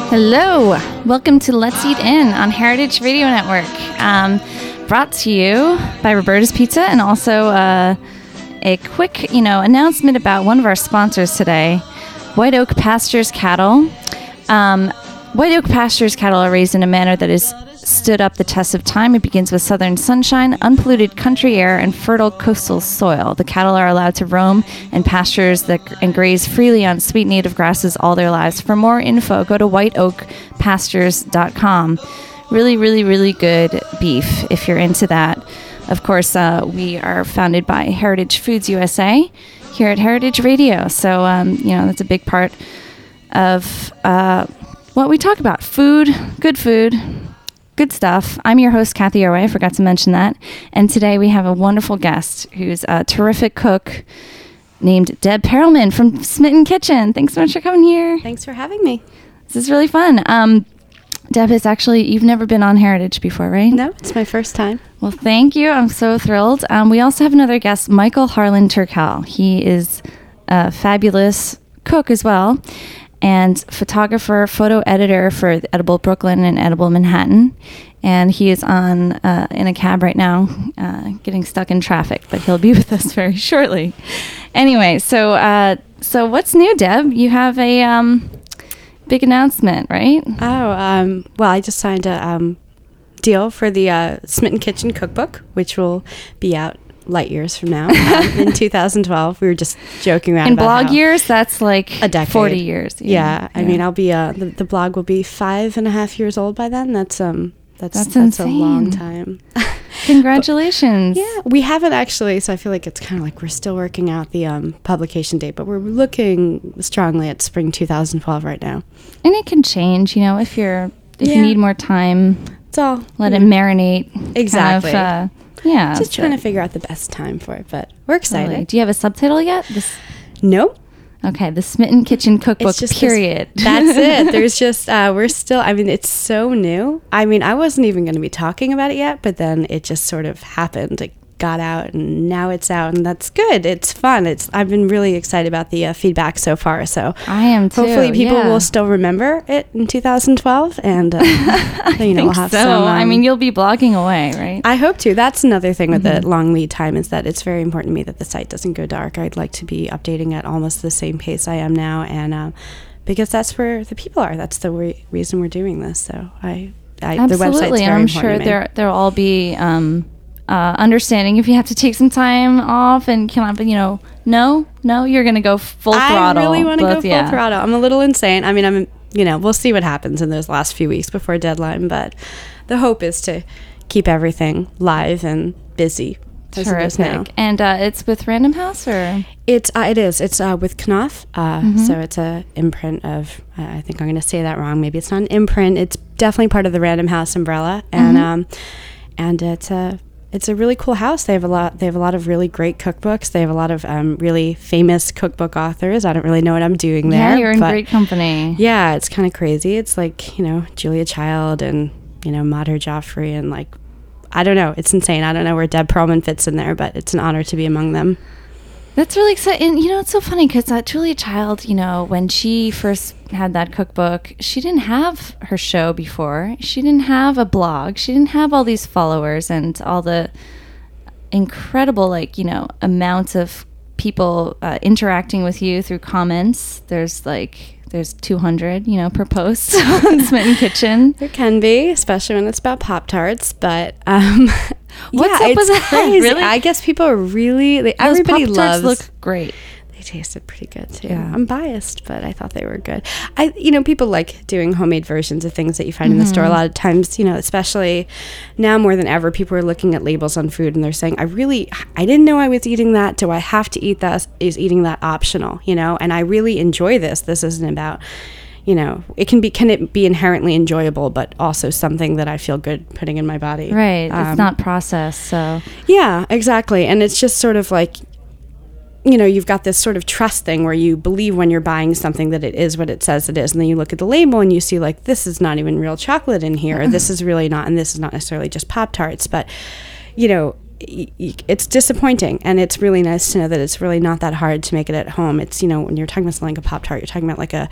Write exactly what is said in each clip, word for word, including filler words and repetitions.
Hello, welcome to Let's Eat In on Heritage Radio Network. Um, brought to you by Roberta's Pizza, and also uh, a quick, you know, announcement about one of our sponsors today, White Oak Pastures Cattle. Um, White Oak Pastures cattle are raised in a manner that has stood up the test of time. It begins with southern sunshine, unpolluted country air, and fertile coastal soil. The cattle are allowed to roam in pastures that, and graze freely on sweet native grasses all their lives. For more info, go to white oak pastures dot com. Really, really, really good beef if you're into that. Of course, uh, we are founded by Heritage Foods U S A here at Heritage Radio. So, um, you know, that's a big part of uh, what we talk about. Food, good food, good stuff. I'm your host, Kathy Irway. I forgot to mention that. And today we have a wonderful guest who's a terrific cook named Deb Perelman from Smitten Kitchen. Thanks so much for coming here. Thanks for having me. This is really fun. Um, Deb is actually, you've never been on Heritage before, right? No, it's my first time. Well, thank you. I'm so thrilled. Um, we also have another guest, Michael Harlan Turkel. He is a fabulous cook as well, and photographer, photo editor for Edible Brooklyn and Edible Manhattan. And he is on uh, in a cab right now, uh, getting stuck in traffic, but he'll be with us very shortly. Anyway, so uh, so what's new, Deb? You have a um, big announcement, right? Oh, um, well, I just signed a um, deal for the uh, Smitten Kitchen cookbook, which will be out light years from now um, in two thousand twelve. We were just joking around in about blog years. That's like a decade. forty years. Yeah, yeah. I yeah. mean, I'll be uh, the, the blog will be five and a half years old by then. That's um, that's that's, that's a insane. long time. Congratulations. But, yeah, we haven't actually. So I feel like it's kind of like we're still working out the um, publication date, but we're looking strongly at spring two thousand twelve right now. And it can change, you know, if you're if Yeah. you need more time. It's all Let it know. marinate. Exactly. Kind of, uh, yeah. Just trying but- to figure out the best time for it, but we're excited. Totally. Do you have a subtitle yet? This, No. okay, the Smitten Kitchen Cookbook, It's just period. This, that's it. There's just, uh, we're still, I mean, it's so new. I mean, I wasn't even going to be talking about it yet, but then it just sort of happened. It got out and now it's out, and that's good. It's fun. It's, I've been really excited about the uh, feedback so far. So I am too. hopefully people yeah. will still remember it in two thousand twelve, and uh, you know, we'll have so. some. Um, I mean, you'll be blogging away, right? I hope to. That's another thing with Mhm. the long lead time, is that it's very important to me that the site doesn't go dark. I'd like to be updating at almost the same pace I am now, and um, because that's where the people are. That's the re- reason we're doing this. So I, I the website's Absolutely. very I'm important sure to me. there there'll all be um, uh, understanding if you have to take some time off and cannot, you know, no, no, you're going to go full throttle. I really want to go both, full yeah. throttle. I'm a little insane. I mean, I'm, you know, we'll see what happens in those last few weeks before deadline, but the hope is to keep everything live and busy. As it is now. Terrific. And uh, it's with Random House, or? It's uh, it is. It's uh, with Knopf. Uh, Mhm. So it's a imprint of. Uh, I think I'm going to say that wrong. Maybe it's not an imprint. It's definitely part of the Random House umbrella, and Mhm. um, and it's a it's a really cool house. They have a lot. They have a lot of really great cookbooks. They have a lot of um, really famous cookbook authors. I don't really know what I'm doing there. Yeah, you're in but great company. Yeah, it's kind of crazy. It's like, you know, Julia Child and, you know, Maher Joffrey, and like, I don't know. It's insane. I don't know where Deb Perelman fits in there, but it's an honor to be among them. That's really exciting. And, you know, it's so funny because uh, Julia Child, you know, when she first had that cookbook, she didn't have her show before. She didn't have a blog. She didn't have all these followers and all the incredible, like, you know, amounts of people uh, interacting with you through comments. There's like... There's two hundred, you know, per post on Smitten Kitchen. There can be, especially when it's about Pop-Tarts, but um, What's yeah, up it's with that? crazy. Really? I guess people are really, they, Those everybody Pop-Tarts loves. look great. They tasted pretty good too. Yeah. I'm biased, but I thought they were good. I, you know, people like doing homemade versions of things that you find mm-hmm. in the store. A lot of times, you know, especially now more than ever, people are looking at labels on food and they're saying, I really, I didn't know I was eating that. Do I have to eat that? Is eating that optional, you know? And I really enjoy this. This isn't about, you know, it can be, can it be inherently enjoyable, but also something that I feel good putting in my body. Right. Um, it's not processed, so. Yeah, exactly. And it's just sort of like, you know, you've got this sort of trust thing where you believe when you're buying something that it is what it says it is. And then you look at the label and you see like, this is not even real chocolate in here. Or this is really not, and this is not necessarily just Pop-Tarts. But, you know, y- y- it's disappointing. And it's really nice to know that it's really not that hard to make it at home. It's, you know, when you're talking about something like a Pop-Tart, you're talking about like a,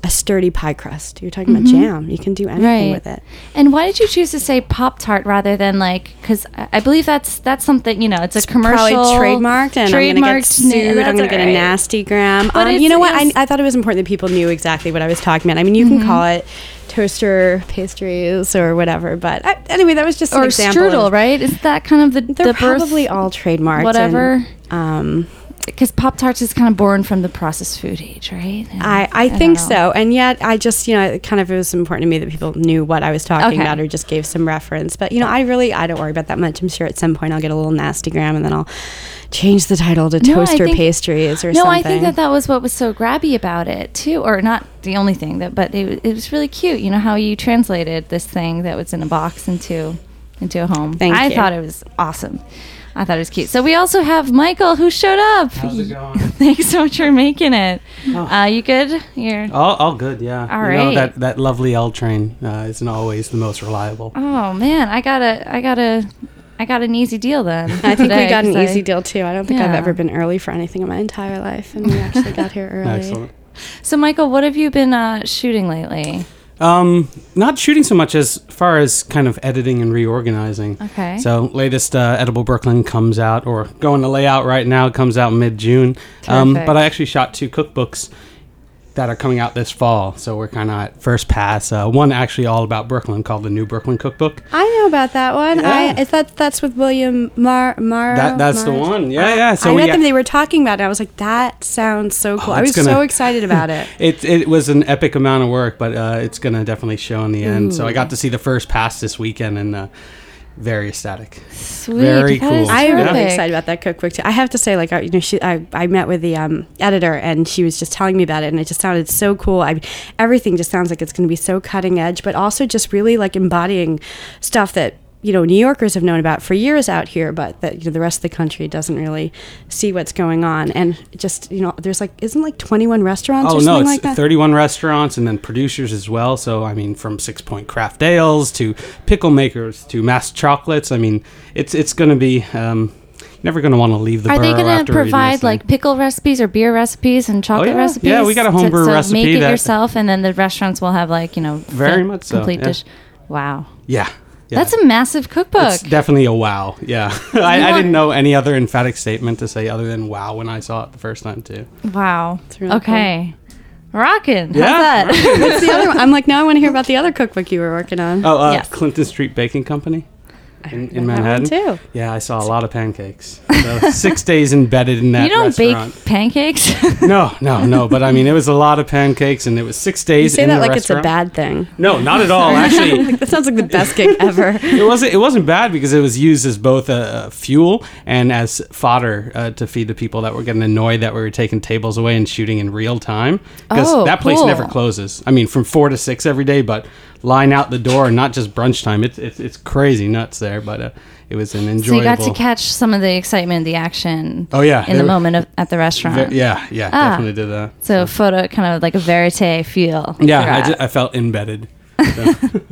a sturdy pie crust. You're talking mm-hmm. about jam. You can do anything right. with it. And why did you choose to say Pop-Tart rather than like, because I believe that's that's something, you know, it's a it's commercial. Probably trademarked, and trademarked, I'm going to get sued. I'm going to get right. a nasty gram. Um, you know what? I, I thought it was important that people knew exactly what I was talking about. I mean, you mm-hmm. can call it toaster pastries or whatever, but I, anyway, that was just an or example. Or strudel, of, right? Is that kind of the, they're the birth? Probably all trademarked. Whatever. And, um, because Pop-Tarts is kind of born from the processed food age, right? And I, I, I think so. And yet I just, you know, it kind of it was important to me that people knew what I was talking okay. about or just gave some reference. But, you know, I really, I don't worry about that much. I'm sure at some point I'll get a little nasty gram and then I'll change the title to no, toaster think, pastries or no, something. No, I think that that was what was so grabby about it, too. Or not the only thing, that, but it, it was really cute. You know, how you translated this thing that was in a box into, into a home. Thank I you. thought it was awesome. I thought it was cute. So we also have Michael who showed up. How's it going? Thanks so much for making it. Oh. Uh, you good? You're all, all good, yeah. All you right. know, that, that lovely L train uh, isn't always the most reliable. Oh man, I got a, I got a, I got an easy deal then. I think today, we got an I, easy deal too. I don't think yeah. I've ever been early for anything in my entire life, and we actually got here early. Excellent. So Michael, what have you been uh, shooting lately? Um, not shooting so much as far as kind of editing and reorganizing. Okay. So latest uh, Edible Brooklyn comes out, or going to layout right now, comes out mid-June. Um, but I actually shot two cookbooks that are coming out this fall. So we're kind of at first pass. Uh, one actually all about Brooklyn called the New Brooklyn Cookbook. I know about that one. Yeah. I is that that's with William Mar Mar. That that's Mar- the one. Yeah, yeah. So I met them. They were talking about it. I was like, that sounds so cool. Oh, I was gonna, so excited about it. it it was an epic amount of work, but uh, it's gonna definitely show in the end. Ooh. So I got to see the first pass this weekend, and uh, very ecstatic. Sweet. Very that cool. I'm really yeah. excited about that cookbook too. I have to say, like, you know, she, I, I met with the um, editor, and she was just telling me about it, and it just sounded so cool. I, everything just sounds like it's going to be so cutting edge, but also just really like embodying stuff that, you know, New Yorkers have known about for years out here, but that, you know, the rest of the country doesn't really see what's going on. And just, you know, there's like, isn't like twenty-one restaurants oh, or something no, it's like that? thirty-one restaurants, and then producers as well. So, I mean, from Six Point Craft Ales to pickle makers to mass chocolates. I mean, it's it's going to be... Um, never going to want to leave the Are borough. Are they going to provide like pickle recipes or beer recipes and chocolate oh, yeah. recipes? Yeah, we got a homebrew so, so recipe. Make it that yourself, and then the restaurants will have like, you know, very much so, complete yeah. dish. Wow. Yeah. Yeah. That's a massive cookbook. It's definitely a wow. Yeah. I, I didn't know any other emphatic statement to say other than wow when I saw it the first time too. Wow. Really okay. Cool. Rockin'. Yeah. How's that? What's the other one? I'm like, now I want to hear about the other cookbook you were working on. Oh, uh, yes. Clinton Street Baking Company. In, in Manhattan too. Yeah, I saw a lot of pancakes. So six days embedded in that You don't restaurant. bake pancakes? No, no, no. But I mean, it was a lot of pancakes, and it was six days. You say in that the like restaurant. it's a bad thing. No, not at all. Actually, like, that sounds like the best gig ever. it wasn't. It wasn't bad because it was used as both a, a fuel and as fodder uh, to feed the people that were getting annoyed that we were taking tables away and shooting in real time. Because oh, that place cool. never closes. I mean, from four to six every day, but line out the door, and not just brunch time. It's it's, it's crazy nuts there, but. Uh, It was an enjoyable... So you got to catch some of the excitement, the action. Oh, yeah. In the were, moment of, at the restaurant. Ve- yeah, yeah, ah. definitely did that. So, so photo, kind of like a verite feel. Yeah, I, just, I felt embedded. So,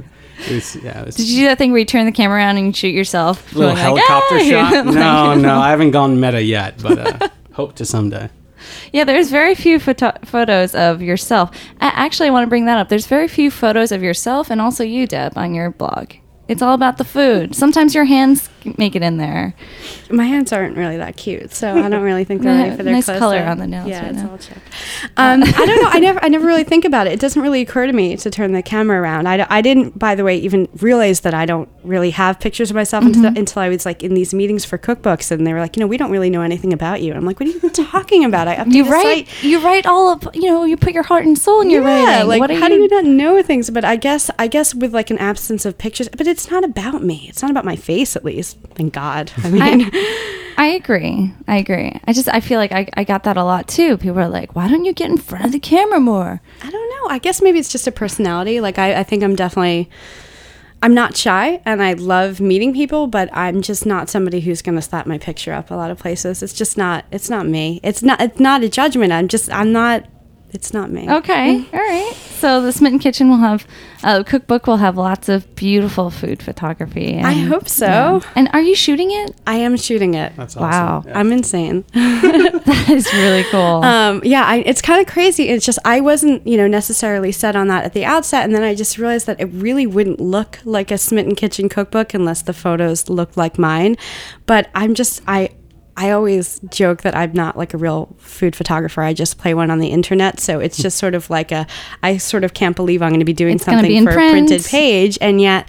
it was, yeah, it was, did you do that thing where you turn the camera around and you shoot yourself? A little helicopter like, shot? like, no, no, I haven't gone meta yet, but uh, hope to someday. Yeah, there's very few photo- photos of yourself. I, actually, I want to bring that up. There's very few photos of yourself and also you, Deb, on your blog. It's all about the food. Sometimes your hands make it in there. My hands aren't really that cute, so I don't really think they're right for their nice close color there. on the nails. Yeah, right it's now. all checked. Um, I don't know. I never, I never really think about it. It doesn't really occur to me to turn the camera around. I, I didn't, by the way, even realize that I don't really have pictures of myself mm-hmm. until, until I was like in these meetings for cookbooks, and they were like, you know, we don't really know anything about you. And I'm like, what are you talking about? I update you the write, site. you write all of, you know, you put your heart and soul in your yeah, writing. Like, what how you? do you not know things? But I guess, I guess with like an absence of pictures, but it's not about me. It's not about my face, at least. Thank God. I mean, I, I agree. I agree. I just, I feel like I, I got that a lot too. People are like, why don't you get in front of the camera more? I don't know. I guess maybe it's just a personality. Like, I, I think I'm definitely, I'm not shy, and I love meeting people, but I'm just not somebody who's going to slap my picture up a lot of places. It's just not, it's not me. It's not, it's not a judgment. I'm just, I'm not, it's not me. Okay, all right. So the Smitten Kitchen will have, uh, cookbook will have lots of beautiful food photography. And, I hope so. Yeah. And are you shooting it? I am shooting it. That's Wow. awesome. Yeah. I'm insane. That is really cool. Um, yeah, I, it's kind of crazy. It's just I wasn't, you know, necessarily set on that at the outset, and then I just realized that it really wouldn't look like a Smitten Kitchen cookbook unless the photos looked like mine. But I'm just I. I always joke that I'm not like a real food photographer. I just play one on the internet. So it's just sort of like a, I sort of can't believe I'm going to be doing It's gonna something be in for print. a printed page. And yet,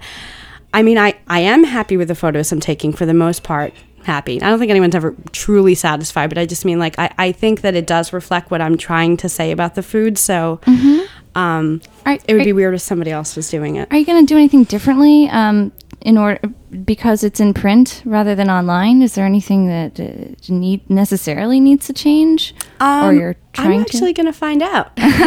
I mean, I, I am happy with the photos I'm taking for the most part. Happy. I don't think anyone's ever truly satisfied, but I just mean like, I, I think that it does reflect what I'm trying to say about the food. So Mm-hmm. um, Are, it would are, be weird if somebody else was doing it. are you going to do anything differently um, in order because it's in print rather than online? Is there anything that uh, need necessarily needs to change, Um, or you're trying I'm actually to? going to find out.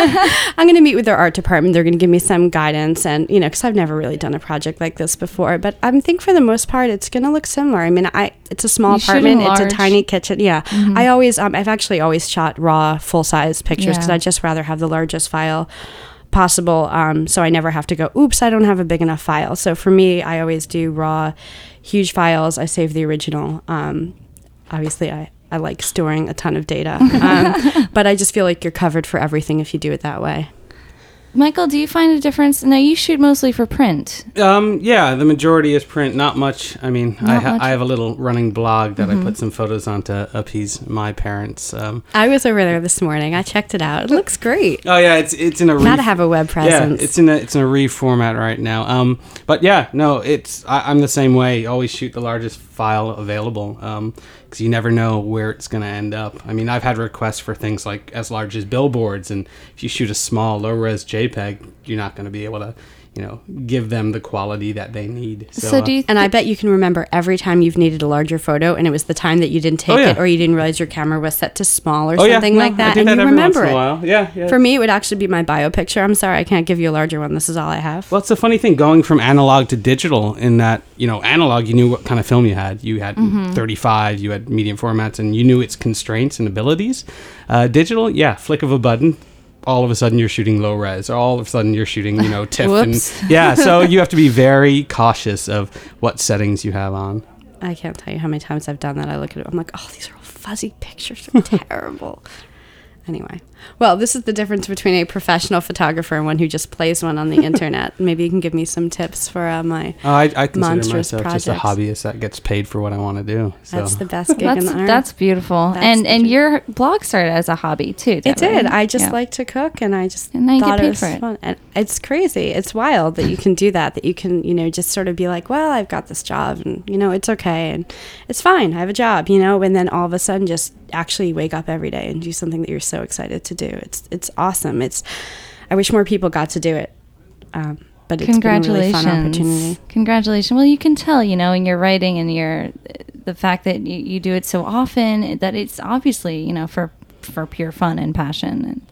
I'm going to meet with their art department. They're going to give me some guidance, and you know, because I've never really done a project like this before. But I think for the most part, it's going to look similar. I mean, I it's a small You shoot in apartment. It's a large. tiny kitchen. Yeah, I always um, I've actually always shot raw, full size pictures because Yeah. I just rather have the largest file possible. Um, so I never have to go, oops, I don't have a big enough file. So for me, I always do raw, huge files. I save the original. Um, obviously, I. I like storing a ton of data, um, but I just feel like you're covered for everything if you do it that way. Michael, do you find a difference? No, you shoot mostly for print. Um, yeah, the majority is print. Not much. I mean, I, Not ha- much. I have a little running blog that Mhm. I put some photos on to appease my parents. Um, I was over there this morning. I checked it out. It looks great. oh yeah, it's it's in a Gotta re- have a web presence. Yeah, it's in a it's in a reformat right now. Um, but yeah, no, it's I, I'm the same way. Always shoot the largest file available. Um, because you never know where it's going to end up. I mean, I've had requests for things like as large as billboards, and if you shoot a small low-res JPEG, you're not going to be able to, you know, give them the quality that they need. So, So uh, do you? and I bet you can remember every time you've needed a larger photo and it was the time that you didn't take Oh, yeah. it or you didn't realize your camera was set to small or oh, yeah, something no, like that. I do and that you every remember once in it. a while. Yeah, yeah. For me, it would actually be my bio picture. I'm sorry, I can't give you a larger one. This is all I have. Well, it's a funny thing going from analog to digital in that, you know, analog, you knew what kind of film you had. You had Mm-hmm. thirty-five, you had medium formats, and you knew its constraints and abilities. Uh, digital, yeah, flick of a button, all of a sudden you're shooting low res, or all of a sudden you're shooting, you know, TIFF. Whoops. And, yeah, so you have to be very cautious of what settings you have on. I can't tell you how many times I've done that. I look at it, I'm like, oh, these are all fuzzy pictures. They're terrible. Anyway, well, this is the difference between a professional photographer and one who just plays one on the internet. Maybe you can give me some tips for uh, my. Uh, I, I consider Monstrous myself just a projects. hobbyist that gets paid for what I want to do. So. That's the best gig in That's the art. that's beautiful. That's and the and truth. your blog started as a hobby too. It Deborah. did. I just Yeah. like to cook, and I just And now you get thought paid it was for it. fun. And it's crazy. It's wild that you can do that. That you can, you know, just sort of be like, well, I've got this job, and you know, it's okay, and it's fine. I have a job, you know, and then all of a sudden, just actually wake up every day and do something that you're so excited to do. It's it's awesome. It's. I wish more people got to do it. Um, but it's been a really fun opportunity. Congratulations. Congratulations. Well, you can tell, you know, in your writing and your the fact that you, you do it so often that it's obviously, you know, for for pure fun and passion. And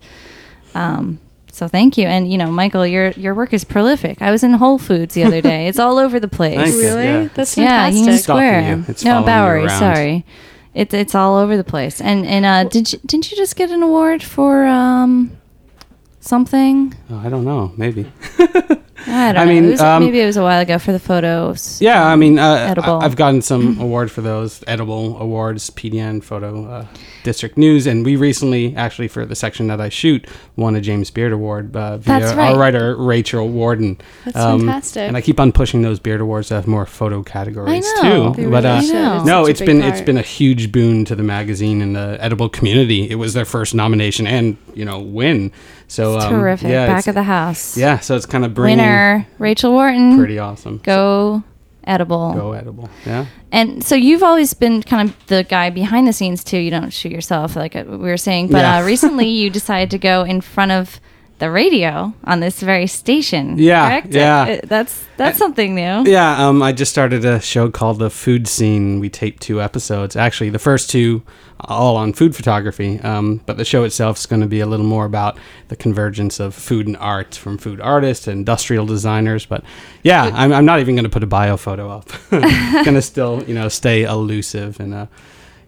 um so thank you. And you know, Michael, your your work is prolific. I was in Whole Foods the other day. It's all over the place. Thank you. Really? Yeah. That's Yeah, fantastic. Union Stalking Square. you. It's no, following you Bowery. around. Sorry, it's it's all over the place. And and uh, did you, didn't you just get an award for um something? Oh, I don't know. Maybe. I don't I know. mean, it was, um, maybe it was a while ago for the photos. Yeah, I mean, uh, Edible. I, I've gotten some award for those edible awards, P D N Photo uh, District News, and we recently, actually, for the section that I shoot, won a James Beard Award uh, via That's right. our writer Rachel Warden. That's Um, fantastic. And I keep on pushing those Beard Awards to have more photo categories I know. too. They But really uh, should. It's no, such a it's big been part. it's been a huge boon to the magazine and the edible community. It was their first nomination and you know win. So It's um, terrific. Yeah, Back it's- of the house. yeah. So it's kind of bringing Winner, Rachel Wharton. pretty awesome. Go edible. Go edible. Yeah. And so you've always been kind of the guy behind the scenes too. You don't shoot yourself, like uh, we were saying. But Yeah. uh, recently you decided to go in front of the radio on this very station. Yeah, correct? yeah. Uh, that's that's something new. Yeah, um, I just started a show called The Food Scene. We taped two episodes. Actually, the first two all on food photography, um, but the show itself is going to be a little more about the convergence of food and art, from food artists to industrial designers. But yeah, I'm, I'm not even going to put a bio photo up. Going to still, you know, stay elusive and uh,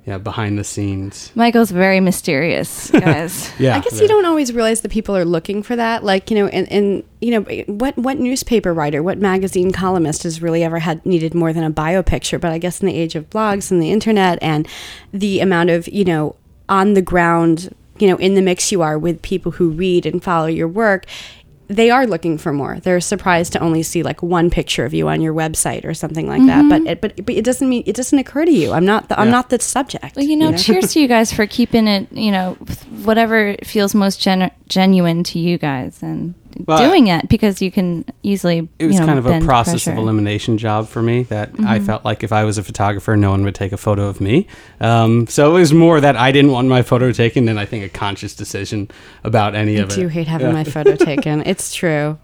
yeah, behind the scenes. Michael's very mysterious, guys. Yeah. I guess you don't always realize that people are looking for that. Like, you know, and, and you know, what what newspaper writer, what magazine columnist has really ever had needed more than a bio picture? But I guess in the age of blogs and the internet and the amount of, you know, on the ground, you know, in the mix you are with people who read and follow your work, they are looking for more. They're surprised to only see like one picture of you on your website or something like mm-hmm. that. But it, but but it doesn't mean it doesn't occur to you. I'm not the, I'm yeah. not the subject. Well, you know, you know? Cheers to you guys for keeping it. You know, whatever feels most genu- genuine to you guys and well, doing it because you can easily. It was you know, kind of a process pressure. of elimination job for me. That mm-hmm. I felt like if I was a photographer, no one would take a photo of me. Um, so it was more that I didn't want my photo taken than I think a conscious decision about any I of it. I do hate having yeah. my photo taken. It's true.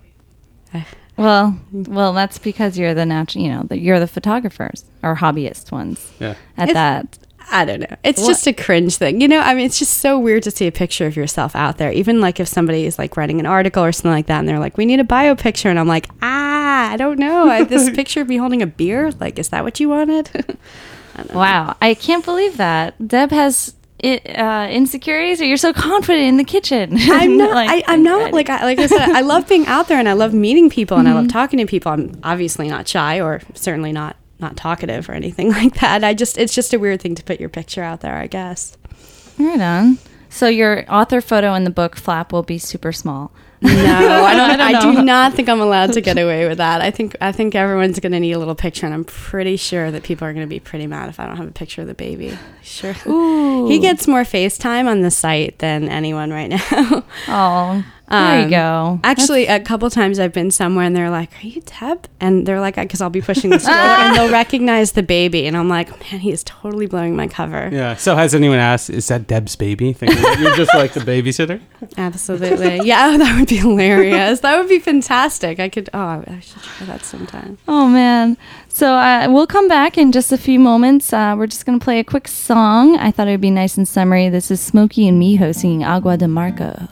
Well, well, that's because you're the natural, you know, the, you're the photographers or hobbyist ones. Yeah. At it's, that, I don't know. It's what? just a cringe thing, you know. I mean, it's just so weird to see a picture of yourself out there. Even like if somebody is like writing an article or something like that, and they're like, "We need a bio picture," and I'm like, "Ah, I don't know. I, this picture of me holding a beer, like, is that what you wanted?" I wow, know. I can't believe that Deb has. It, uh, insecurities, or you're so confident in the kitchen? I'm not. like, I, I'm not like I, like I said. I love being out there, and I love meeting people, and mm-hmm. I love talking to people. I'm obviously not shy, or certainly not not talkative, or anything like that. I just it's just a weird thing to put your picture out there, I guess. Right on. So your author photo in the book flap will be super small. No, I don't. I, don't I do not think I'm allowed to get away with that. I think I think everyone's going to need a little picture, and I'm pretty sure that people are going to be pretty mad if I don't have a picture of the baby. Sure. Ooh. He gets more FaceTime on the site than anyone right now. Oh, there um, you go. Actually, That's- a couple times I've been somewhere, and they're like, "Are you Deb?" And they're like, "Because I'll be pushing the stroller, and they'll recognize the baby." And I'm like, "Man, he is totally blowing my cover." Yeah. So has anyone asked, "Is that Deb's baby?" Thinking that you're just like the babysitter. Absolutely. Yeah, that would be hilarious. That would be fantastic. I could. Oh, I should try that sometime. Oh man. So uh, we'll come back in just a few moments. Uh, we're just going to play a quick song. I thought it would be nice and summery. This is Smokey and Miho singing Agua de Marco.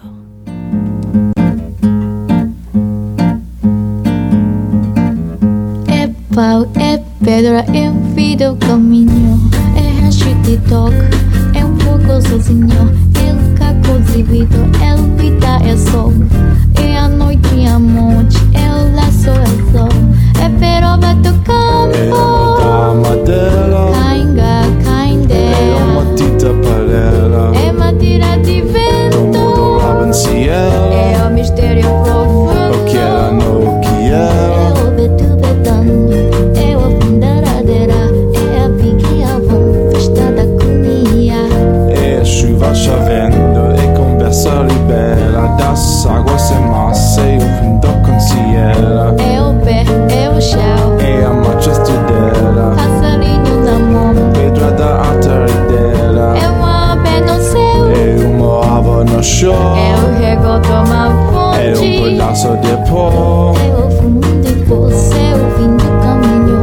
É pau, é pedra, é um fio do caminho. É hashtag TikTok, é um pouco sozinho. El caco zivido, el vida é sol. É a noite e a morte, é o laço, é o sol. É peroba do campo, cainga, caindé. É uma tita parela, é madeira de vento. É o mistério profundo. O que ela não que é o beto betano, é o fim da ladeira, é a pique a bom, festa da conia. É a chuva chovendo, é conversa libera, das águas é massa e o vento considera. É o pé, é o chão, é a marcha estudeira, passarinho na mão, pedra da altaredeira. É uma ave no céu, é uma árvore no chão, é o rego de uma fonte, é um pedaço de pó, é o fumo de você, é o fim do caminho.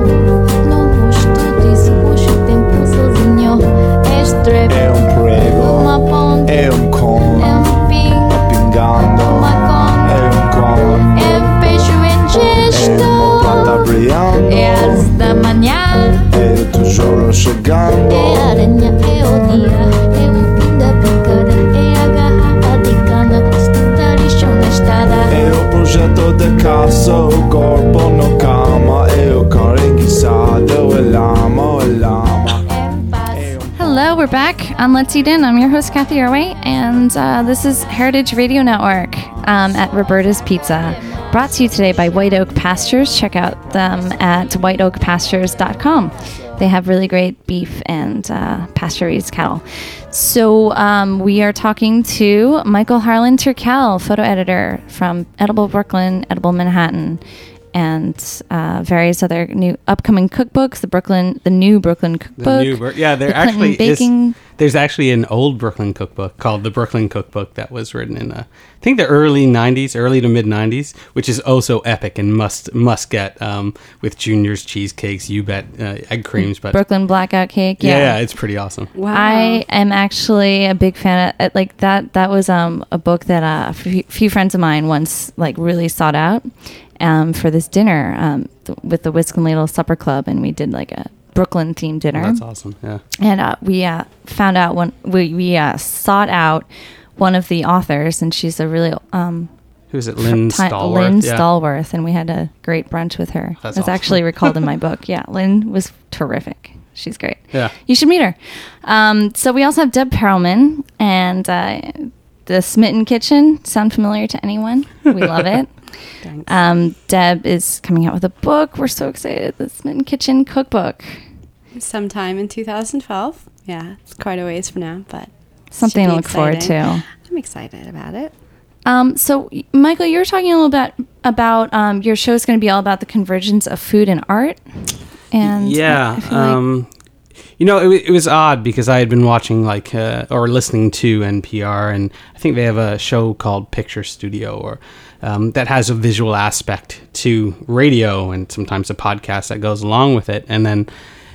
No rosto desse roxo tempo sozinho. É strep, é um prego, uma ponte, é um cone, é um ping, pingando, uma cone, é um cone, é um peixe em gesto, é uma planta brilhando, é as da manhã, é o tijolo chegando, é a aranha, é o dia, é o fim da picada, é a garrafa de cana, está lixo na estrada. É o projeto de casa, o corpo no cama, é o carro enguiçado, é lama, é lama. Hello, we're back on Let's Eat In. I'm your host, Kathy Irway, and uh, this is Heritage Radio Network um, at Roberta's Pizza. Brought to you today by White Oak Pastures. Check out them at white oak pastures dot com. They have really great beef and uh, pasture-raised cattle. So um, we are talking to Michael Harlan Turkel, photo editor from Edible Brooklyn, Edible Manhattan, and uh, various other new upcoming cookbooks. The Brooklyn, the new Brooklyn cookbook. The new, Bur- yeah, there the actually baking. is. There's actually an old Brooklyn cookbook called the Brooklyn Cookbook that was written in, uh, I think, the early nineties, early to mid nineties, which is also epic and must must get um, with Junior's cheesecakes, you bet, uh, egg creams, but Brooklyn blackout cake. Yeah. Yeah, yeah, it's pretty awesome. Wow. I am actually a big fan of like that. That was um, a book that uh, a few, few friends of mine once like really sought out um, for this dinner um, th- with the Whisk and Ladle Supper Club, and we did like a Brooklyn themed dinner. That's awesome. Yeah. And uh, we uh, found out when we we uh, sought out one of the authors, and she's a really um, who's it? Lynn ti- Stallworth. Lynn yeah. Stallworth, and we had a great brunch with her. That's It's awesome. actually recalled in my book. Yeah, Lynn was terrific. She's great. Yeah. You should meet her. Um, so we also have Deb Perelman and uh, the Smitten Kitchen. Sound familiar to anyone? We love it. Thanks. Um, Deb is coming out with a book. We're so excited. The Smitten Kitchen cookbook. Sometime in two thousand twelve. Yeah, it's quite a ways from now, but Something should to be look forward exciting. to. I'm excited about it. Um, so, Michael, you were talking a little bit about um, your show is going to be all about the convergence of food and art. And yeah, I feel like- um, you know, it, wa- it was odd because I had been watching like uh, or listening to N P R, and I think they have a show called Picture Studio, or um, that has a visual aspect to radio, and sometimes a podcast that goes along with it. And then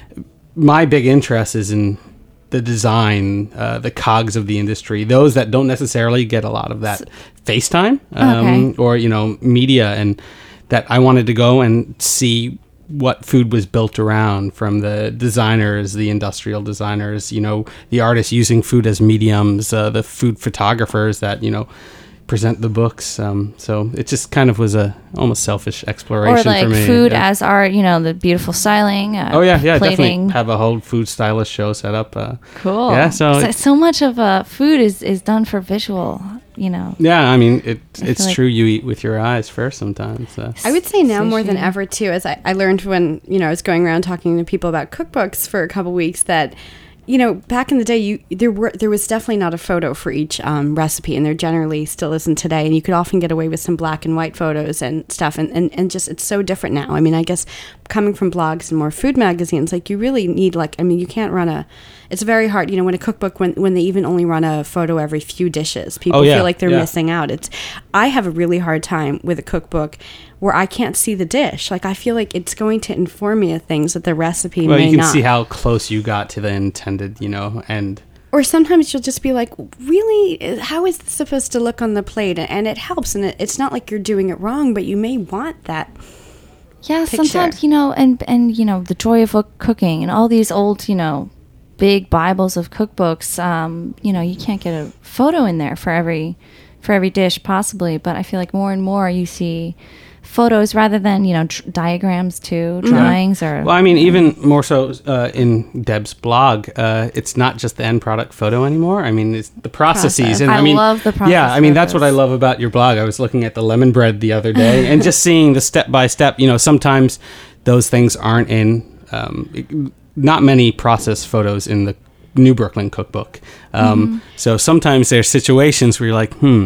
my big interest is in the design, uh, the cogs of the industry, those that don't necessarily get a lot of that FaceTime um, Okay. or, you know, media, and that I wanted to go and see what food was built around, from the designers, the industrial designers, you know, the artists using food as mediums, uh, the food photographers that, you know, present the books. Um, so it just kind of was a almost selfish exploration or like for me. food Yeah. as art, you know, the beautiful styling. Uh, Oh yeah, yeah, plating. definitely have a whole food stylist show set up. Uh, Cool. Yeah, so so, it- so much of uh, food is, is done for visual, you know. yeah, I mean, it, I it's feel like- true. You eat with your eyes first sometimes. Uh, I would say now more than Sushi. ever too, as I, I learned when, you know, I was going around talking to people about cookbooks for a couple weeks, that, you know, back in the day, you there were there was definitely not a photo for each um, recipe, and there generally still isn't today. And you could often get away with some black and white photos and stuff, and, and, and just it's so different now. I mean, I guess coming from blogs and more food magazines, like you really need like I mean, you can't run a. It's very hard, you know, when a cookbook when when they even only run a photo every few dishes, people Oh, yeah, feel like they're yeah. missing out. It's I have a really hard time with a cookbook where I can't see the dish. Like I feel like it's going to inform me of things that the recipe well, may you can not. see how close you got to the intended, you know, and Or sometimes you'll just be like, really, how is this supposed to look on the plate? And it helps, and it, it's not like you're doing it wrong, but you may want that. Yeah, picture. sometimes, you know, and, and, you know, the joy of cooking and all these old, you know, big Bibles of cookbooks, um, you know, you can't get a photo in there for every, for every dish possibly, but I feel like more and more you see photos rather than, you know, tr- diagrams too, drawings or... well, I mean, even more so uh, in Deb's blog, uh, it's not just the end product photo anymore. I mean, it's the processes. Process. And I I mean, love the process Yeah, I mean, that's what I photos. love about your blog. I was looking at the lemon bread the other day and just seeing the step by step. You know, sometimes those things aren't in. Um, not many process photos in the New Brooklyn cookbook. Um, Mm-hmm. So sometimes there's situations where you're like, hmm.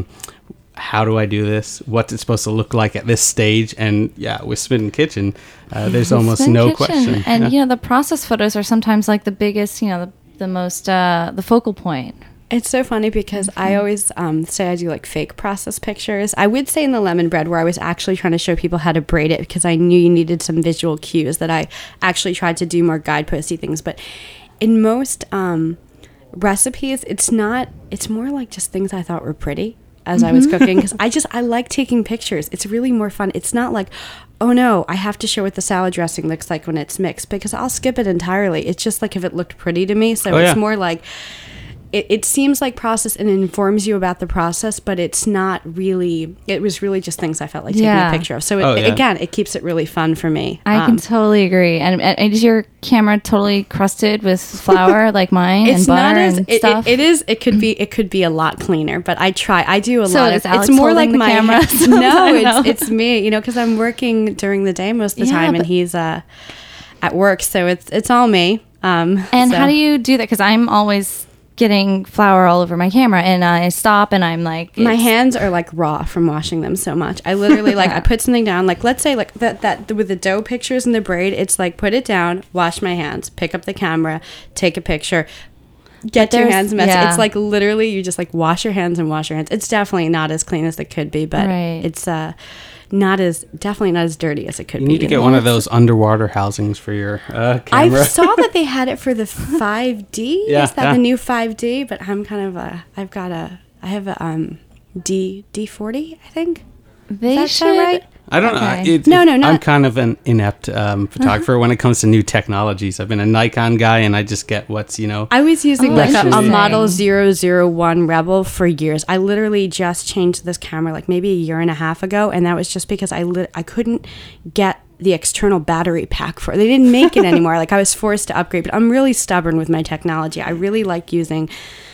How do I do this? What's it supposed to look like at this stage? And yeah, with Smitten Kitchen, uh, there's almost Spin no Kitchen. question. And, Yeah. you know, the process photos are sometimes like the biggest, you know, the, the most, uh, the focal point. It's so funny because I always um, say I do like fake process pictures. I would say in the lemon bread where I was actually trying to show people how to braid it because I knew you needed some visual cues, that I actually tried to do more guideposty things. But in most um, recipes, it's not, it's more like just things I thought were pretty as I was cooking, because I just, I like taking pictures. It's really more fun. It's not like, oh no, I have to show what the salad dressing looks like when it's mixed, because I'll skip it entirely. It's just like if it looked pretty to me. So Oh, it's yeah. more like, it, it seems like process and it informs you about the process, but it's not really, it was really just things I felt like taking Yeah. a picture of. So it, Oh, yeah. again, it keeps it really fun for me. I Um, can totally agree. And, and is your camera totally crusted with flour like mine and it's butter not as and it, stuff? it, it is it could be it could be a lot cleaner, but I try I do a So lot is of Alex it's more holding like the my camera sometimes? no I know. it's it's me, you know, because I'm working during the day most of the Yeah, time and but- he's uh at work, so it's it's all me. Um And so- how do you do that? Because I'm always getting flour all over my camera, and I stop, and I'm like, my it's- hands are like raw from washing them so much. I literally like I put something down, like let's say like that that with the dough pictures and the braid, it's like put it down, wash my hands, pick up the camera, take a picture, get your there's- hands messy. yeah. It's like literally you just like wash your hands and wash your hands. It's definitely not as clean as it could be, but Right. it's uh not as definitely not as dirty as it could You be. need to get one of those underwater housings for your uh, I camera. saw that they had it for the five D. Yeah, Is that yeah. the new five D? But I'm kind of a. I've got a. I have a um D D forty. I think. they that should sound right? I don't Okay. know. It, No, it- no, not- I'm kind of an inept um, photographer when it comes to new technologies. I've been a Nikon guy, and I just get what's, you know. I was using Oh, like a, a interesting. model zero zero one Rebel for years. I literally just changed this camera like maybe a year and a half ago, and that was just because I lit- I couldn't get the external battery pack for it. They didn't make it anymore. Like I was forced to upgrade, but I'm really stubborn with my technology. I really like using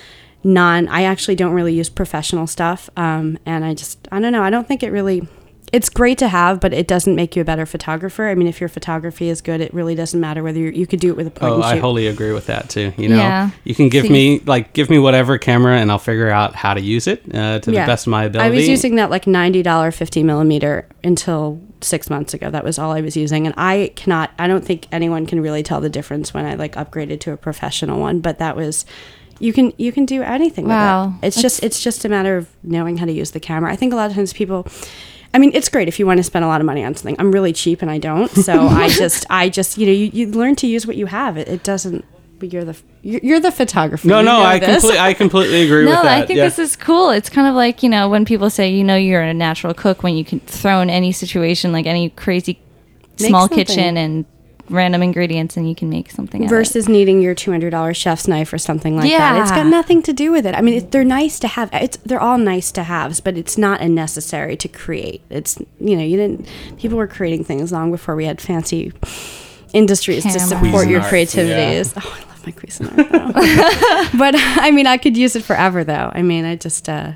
non I actually don't really use professional stuff. Um, and I just I don't know. I don't think it really it's great to have, but it doesn't make you a better photographer. I mean, if your photography is good, it really doesn't matter whether you're, you could do it with a point Oh, and I shoot. wholly agree with that too. You know, Yeah. you can give See- me like give me whatever camera, and I'll figure out how to use it uh, to Yeah. the best of my ability. I was using that like ninety dollars fifty millimeter until six months ago. That was all I was using. And I cannot, I don't think anyone can really tell the difference when I like upgraded to a professional one, but that was, you can, you can do anything Wow. with it. It's just, it's just a matter of knowing how to use the camera. I think a lot of times people, I mean, it's great if you want to spend a lot of money on something. I'm really cheap and I don't. So I just, I just, you know, you, you learn to use what you have. It, it doesn't, but you're the, you're, you're the photographer. no, You no, know I this. completely, I completely agree No, with that. I think yeah. this is cool. It's kind of like, you know, when people say, you know, you're a natural cook when you can throw in any situation, like any crazy Make small something. kitchen and random ingredients, and you can make something out of it. versus needing your two hundred dollars chef's knife or something like that. Yeah. It's got nothing to do with it. I mean, it, they're nice to have. It's they're all nice to haves, but it's not a necessary to create. It's, you know, you didn't. People were creating things long before we had fancy industries to Cameras. support your Cuisinart, creativities. Oh, I love my Cuisinart though. But I mean, I could use it forever though. I mean, I just, uh,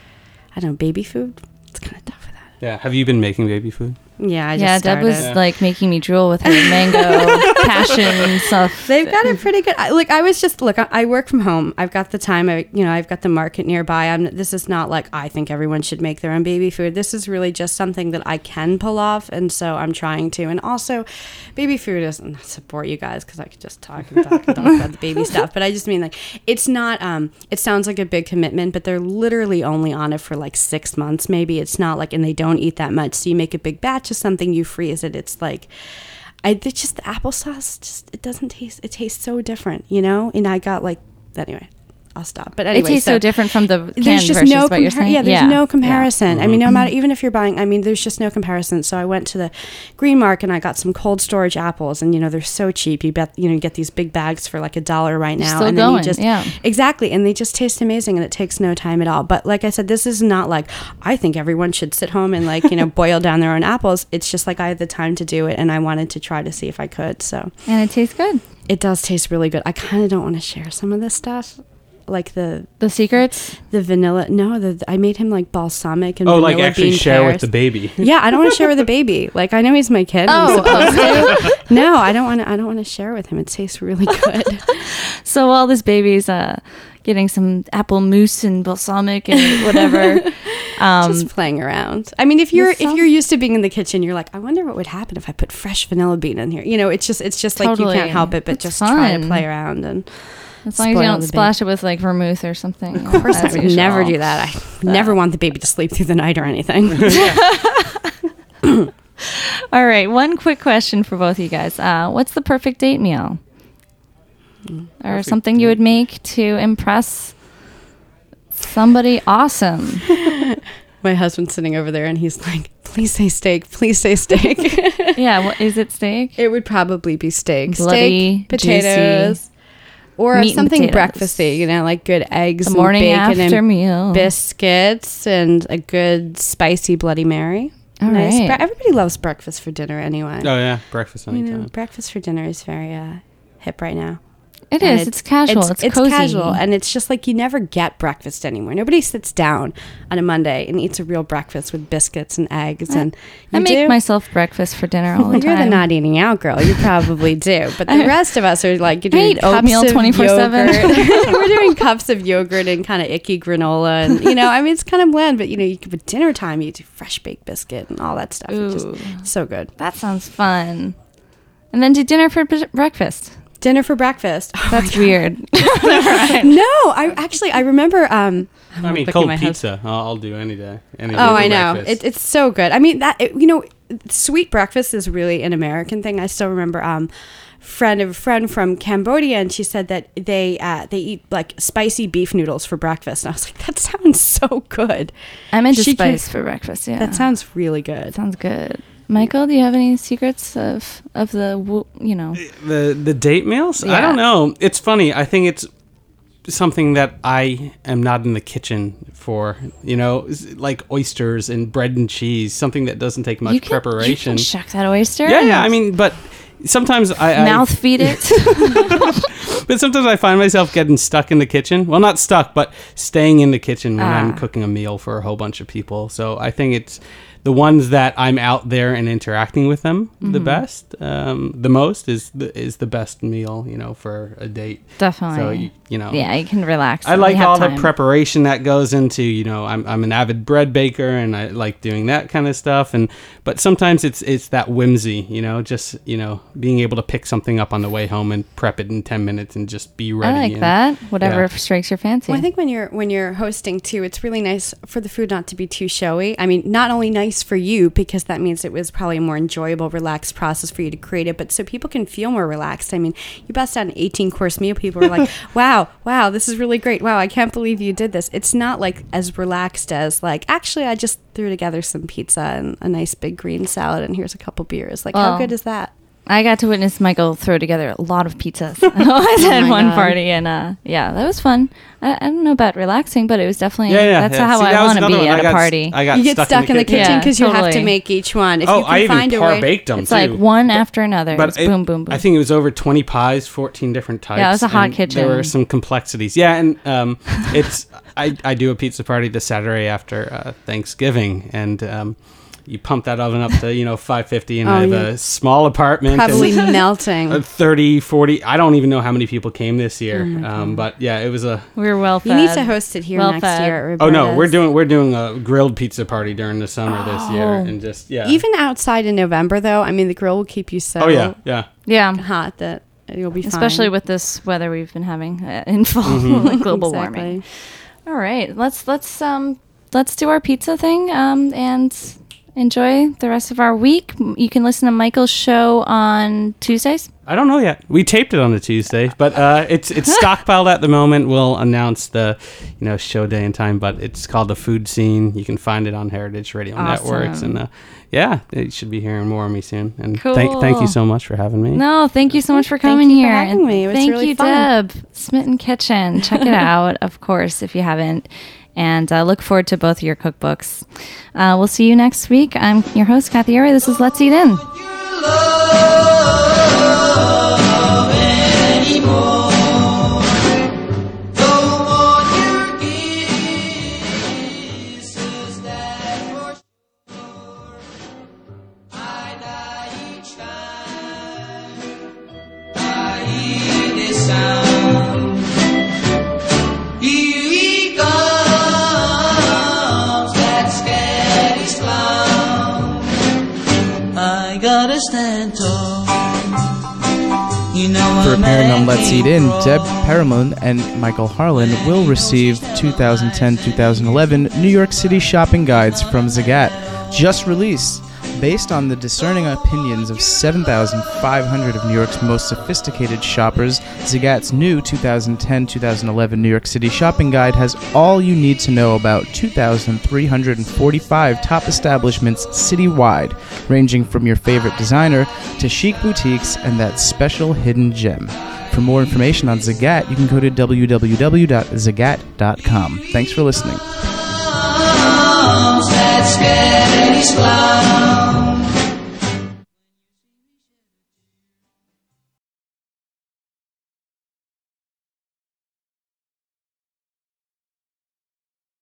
I don't know, baby food. It's kind of tough for that. Yeah. Have you been making baby food? Yeah, I just Yeah, Deb started. was like making me drool with her mango passion stuff. They've got it pretty good. I, look, I was just look. I, I work from home. I've got the time. I, you know, I've got the market nearby. I'm. This is not like I think everyone should make their own baby food. This is really just something that I can pull off, and so I'm trying to. And also, baby food doesn't not to bore you guys because I could just talk and talk and talk about the baby stuff. But I just mean like it's not. Um, it sounds like a big commitment, but they're literally only on it for like six months, maybe. It's not like, and they don't eat that much. So you make a big batch of something, you freeze it. It's like. I it's just the applesauce. Just it doesn't taste. It tastes so different, you know. And I got like anyway. I'll stop. But anyway, it tastes so, different from the canned there's just versions. no what you're compar- saying? yeah. There's no comparison. I mean, Mm-hmm. no matter even if you're buying. I mean, there's just no comparison. So I went to the Green Mark and I got some cold storage apples, and you know they're so cheap. You bet you know you get these big bags for like a dollar right now, Still and then going, you just yeah. exactly, and they just taste amazing, and it takes no time at all. But like I said, this is not like I think everyone should sit home and like you know boil down their own apples. It's just like I had the time to do it, and I wanted to try to see if I could. So And it tastes good. it does taste really good. I kind of don't want to share some of this stuff, like the The secrets? the vanilla. No, the I made him like balsamic and Oh, vanilla like actually bean share pears. with the baby. Yeah, I don't want to share with the baby. Like I know he's my kid. I'm Oh, supposed to. No, I don't want to. I don't want to share with him. It tastes really good. So while this baby's uh, getting some apple mousse and balsamic and whatever, um, Just playing around. I mean, if you're This if sounds- you're used to being in the kitchen, you're like, I wonder what would happen if I put fresh vanilla bean in here. You know, it's just it's just like you Totally. can't help it, but It's just try to fun. play around and. as long as you spoil don't the splash it with like vermouth or something. Of course, I would never do that. I never want the baby to sleep through the night or anything. All right, one quick question for both of you guys. Uh, what's the perfect date meal? Or Perfect something you would make to impress somebody awesome? My husband's sitting over there, and he's like, "Please say steak. Please say steak." Yeah, what, is it steak? It would probably be steak, Bloody, steak, potatoes, juicy or meat and something potatoes. breakfasty. You know, like good eggs, The and morning bacon, after and meal. biscuits, and a good spicy Bloody Mary. All nice. right. Bre- everybody loves breakfast for dinner anyway. Oh yeah, breakfast You anytime. know, breakfast for dinner is very uh, hip right now. It And is. It's, casual. It's, cozy. casual, and it's just like you never get breakfast anymore. Nobody sits down on a Monday and eats a real breakfast with biscuits and eggs. And I you make do? myself breakfast for dinner all the You're time. the not eating out girl. You probably do, but the I- rest of us are like you're I doing eat oatmeal cups of twenty-four seven. yogurt. We're doing cups of yogurt and kind of icky granola, and you know, I mean, it's kind of bland, but you know, you could, at dinner time you do fresh baked biscuit and all that stuff. It's Ooh. just so good. That sounds fun. And then do dinner for b- breakfast. Dinner for breakfast. Oh my That's God. weird. No, I actually I remember. Um, I mean, looking cold at my pizza. I'll, I'll do any day. Any day Oh, for I know. breakfast. It, it's so good. I mean, that it, you know, sweet breakfast is really an American thing. I still remember um, friend of a friend from Cambodia, and she said that they uh, they eat like spicy beef noodles for breakfast. And I was like, that sounds so good. I'm into She spice can- for breakfast. Yeah, That sounds really good. sounds good. Michael, do you have any secrets of of the wo- you know? The the date meals? I Yeah. don't know. It's funny. I think it's something that I am not in the kitchen for. You know, s- like oysters and bread and cheese. Something that doesn't take much you can, preparation. You can shuck that oyster. yeah, and yeah. I mean, but sometimes I, I mouth feed it. But sometimes I find myself getting stuck in the kitchen. Well, not stuck, but staying in the kitchen when I'm Ah. cooking a meal for a whole bunch of people. So I think it's the ones that I'm out there and interacting with them Mm-hmm. the best, um, the most is the, is the best meal, you know, for a date. Definitely. So, you, you know. Yeah, you can relax. I and like you have all time. the preparation that goes into, you know, I'm I'm an avid bread baker and I like doing that kind of stuff. And but sometimes it's it's that whimsy, you know, just, you know, being able to pick something up on the way home and prep it in ten minutes and just be ready. I like and- that. Whatever yeah. strikes your fancy. Well, I think when you're when you're hosting too, it's really nice for the food not to be too showy. I mean, not only nice for you because that means it was probably a more enjoyable, relaxed process for you to create it, but so people can feel more relaxed. I mean, you bust out an eighteen course meal, people are like, "Wow, wow, this is really great. Wow, I can't believe you did this." It's not like as relaxed as like, actually, I just threw together some pizza and a nice big green salad, and here's a couple beers. Like, Well, how good is that? I got to witness Michael throw together a lot of pizzas. I was at my one God. party, and uh, yeah, that was fun. I, I don't know about relaxing, but it was definitely Yeah, yeah. that's yeah. how See, that I was want to another be one. at I a got, party. I got You get stuck, in the kitchen Yeah, because you have to totally. make each one. If Oh, you can I even find a par way, baked them It's too. like one after another. But It's it- boom, boom, boom. I think it was over twenty pies, fourteen different types. Yeah, it was a hot and kitchen. There were some complexities. Yeah, and um, it's I, I do a pizza party the Saturday after uh, Thanksgiving, and um, you pump that oven up to, you know, five fifty, and Oh, I have yeah. a small apartment. probably and, melting. uh, thirty, forty, I don't even know how many people came this year. um, but yeah, it was a... we were well fed. You need to host it here Well next fed. year. At Oh no, we're Roberta's. doing we're doing a grilled pizza party during the summer this year, Oh. and just yeah. Even outside in November, though, I mean, the grill will keep you so oh yeah, yeah. Yeah, hot that you'll be fine. especially with this weather we've been having uh, in fall, Mm-hmm. like global Exactly. warming. All right, let's let's um let's do our pizza thing um and enjoy the rest of our week. You can listen to Michael's show on Tuesdays. I don't know yet. We taped it on a Tuesday, but uh, it's it's stockpiled at the moment. We'll announce the you know show day and time, but it's called The Food Scene. You can find it on Heritage Radio Networks, Awesome. and uh, yeah, you should be hearing more of me soon. And thank thank Cool. you so much for having me. No, thank you so much for Thank coming you for here. having And me. It was thank really you, fun. Deb. Smitten Kitchen. Check it out, of course, if you haven't. And uh, look forward to both of your cookbooks. Uh, we'll see you next week. I'm your host, Kathy Urey. This is Let's Eat In. I gotta stand tall. You know For I'm appearing on Let's Eat In, acting Deb bold. Perrimon and Michael Harlan will receive twenty ten to twenty eleven New York City shopping guides from Zagat, just released. Based on the discerning opinions of seven thousand five hundred of New York's most sophisticated shoppers, Zagat's new twenty ten to twenty eleven New York City shopping guide has all you need to know about two thousand three hundred forty-five top establishments citywide, ranging from your favorite designer to chic boutiques and that special hidden gem. For more information on Zagat, you can go to w w w dot zagat dot com. Thanks for listening.